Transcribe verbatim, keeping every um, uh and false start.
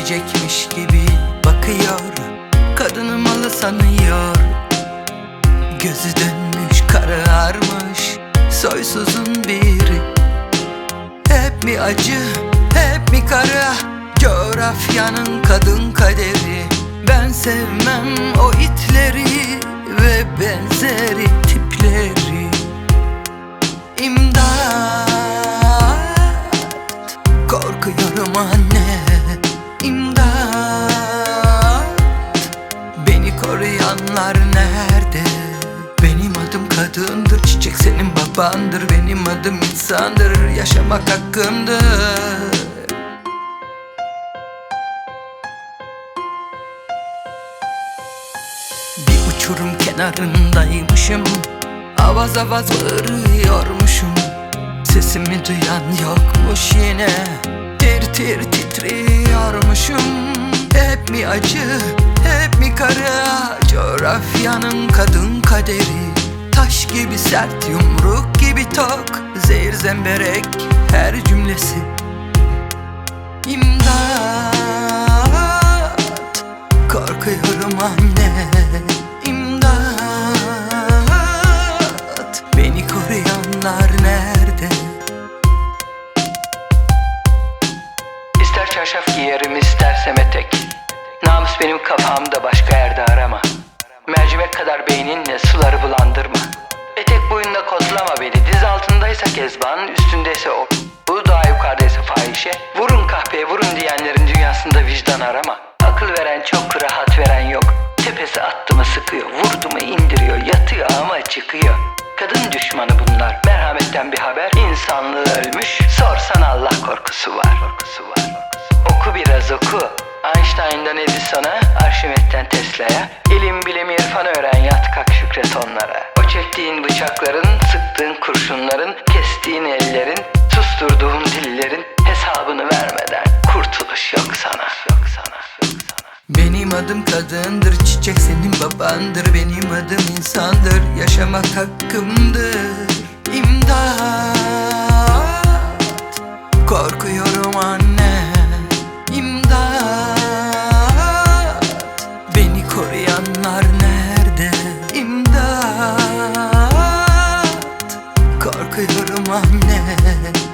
Sevecekmiş gibi bakıyor, kadını malı sanıyor. Gözü dönmüş, kararmış, soysuzun biri. Hep mi acı, hep mi kara, coğrafyanın kadın kaderi. Ben sevmem o itleri ve benzeri tipleri. İmdat, korkuyorum anne, İmdat, beni koruyanlar nerede? Benim adım kadındır, çiçek senin babandır. Benim adım insandır, yaşamak hakkımdır. Bir uçurum kenarındaymışım, avaz avaz bağırıyormuşum. Sesimi duyan yokmuş yine, tir tir titriyormuşum. Hep mi acı, hep mi kara, coğrafyanın kadın kaderi. Taş gibi sert, yumruk gibi tok, zehir zemberek her cümlesi. İmdat, korkuyorum anne, İmdat, beni koruyanlar nerede? İster çarşaf giyerim, istersem etek. Namus benim kafamda, başka yerde arama. Mercimek kadar beyninle suları bulandırma. Etek boyunda kozlama beni. Diz altındaysa kezban, üstündeyse o. Bu daha yukarıdaysa fahişe. Vurun kahpeye vurun diyenlerin dünyasında vicdan arama. Akıl veren çok, rahat veren yok. Tepesi attı mı sıkıyor, vurdu mu indiriyor. Yatıyor ama çıkıyor. Kadın düşmanı bunlar, merhametten bir haber. İnsanlığı ölmüş, sorsan Allah korkusu var, korkusu var. Oku biraz oku, Einstein'dan Edison'a, Arşimet'ten Tesla'ya. İlim bilim irfan öğren, yat kalk şükret onlara. O çektiğin bıçakların, sıktığın kurşunların, kestiğin ellerin, susturduğun dillerin hesabını vermeden kurtuluş yok sana, yok sana, yok sana. Benim adım kadındır, çiçek senin babandır. Benim adım insandır, yaşamak hakkımdır. İmdat, korkuyorum anne, İmdat, beni koruyanlar nerede? İmdat, korkuyorum anne.